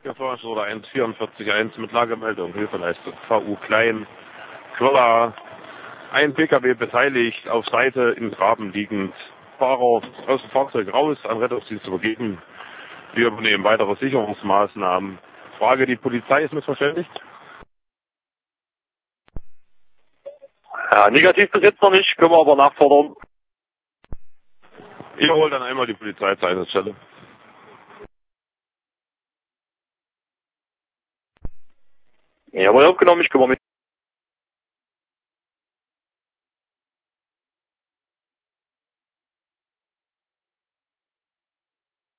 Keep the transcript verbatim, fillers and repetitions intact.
Ja, oder eins vier vier eins mit Lagemeldung, Hilfeleistung, V U Klein, Quilla, ein P K W beteiligt, auf Seite im Graben liegend, Fahrer aus dem Fahrzeug raus, an Rettungsdienst übergeben. Wir übernehmen weitere Sicherungsmaßnahmen. Frage, die Polizei ist missverständlich? Ja, negativ bis jetzt noch nicht, können wir aber nachfordern. Ihr holt dann einmal die Polizei zur Einsatzstelle. Jawohl, aufgenommen, ich kümmere mich.